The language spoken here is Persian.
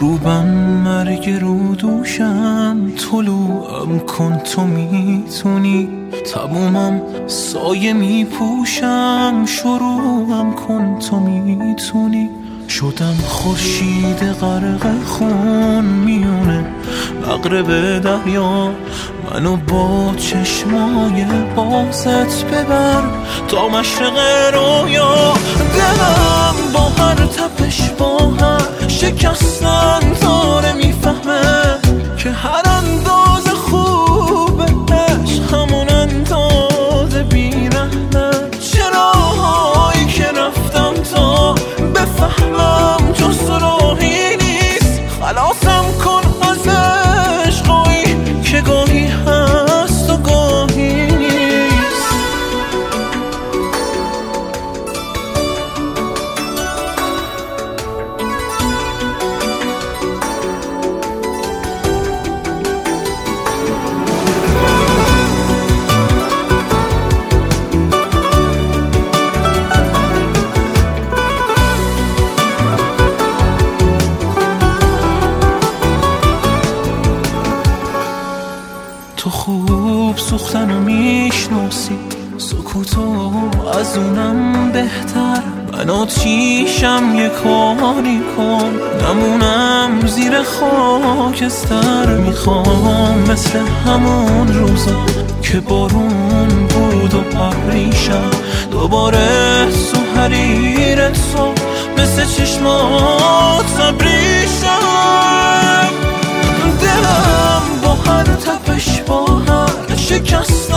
غروبم مرگ رو دوشم، طلوعم کن تو میتونی، تمومم سایه میپوشم، شروعم کن تو میتونی. شدم خورشید غرق خون میونه مغرب دریا، منو با چشمای بازت ببر تا مشرق رویا. دلم با هر تپش با هر شکستن داره میفهمه که هر انداز خوب عشق همون انداز بیرحمه. چراهایی که رفتم تا بفهمم جز راهی نیست، خلاصم کن از عشقایی که گاهی هست و گاهی نیست. تو خوب سوختنو میشناسی، سکوتو از اونم بهتر. من آتیشم یه کاری کن نمونم زیر خاکستر. میخوام مثل همون روزا که بارون بود و پریشم، دوباره تو حریر تو مثل چشمات ابریشم. دلم با هر تپش با هر شکست